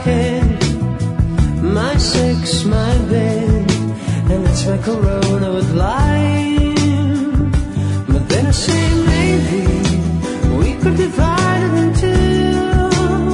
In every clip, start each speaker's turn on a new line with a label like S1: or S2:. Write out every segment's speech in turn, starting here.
S1: head, my sex, my bed, and it's my corona with lime. But then I say maybe we could divide it in two.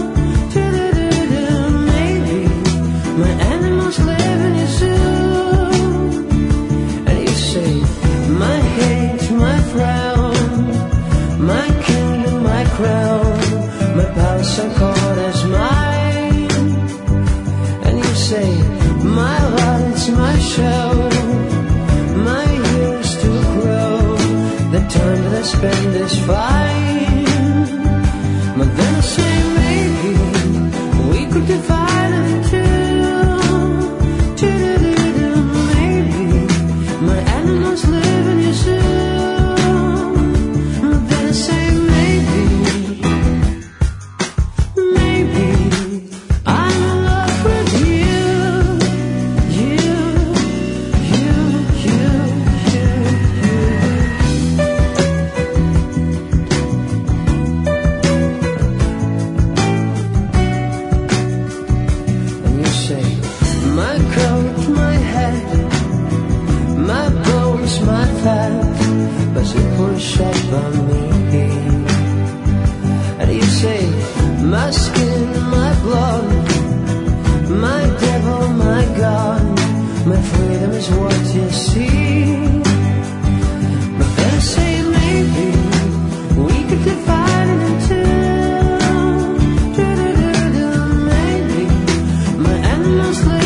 S1: Maybe my animals live in your zoo. And you say my hate, my frown, my kingdom, my crown, my powers are called as mine. And you say my heart, it's my show, my years to grow, the time that I spend is fine. But then I say maybe we could divide it in two. Maybe my animals live in your zoo. But then I say maybe I'm in love with you. And you say my coat, my hat, my bones, my fat, but you push up on me. And you say my skin, my blood, my devil, my God, my freedom is what you see. But then I say maybe we could divide it in two. Maybe my animals live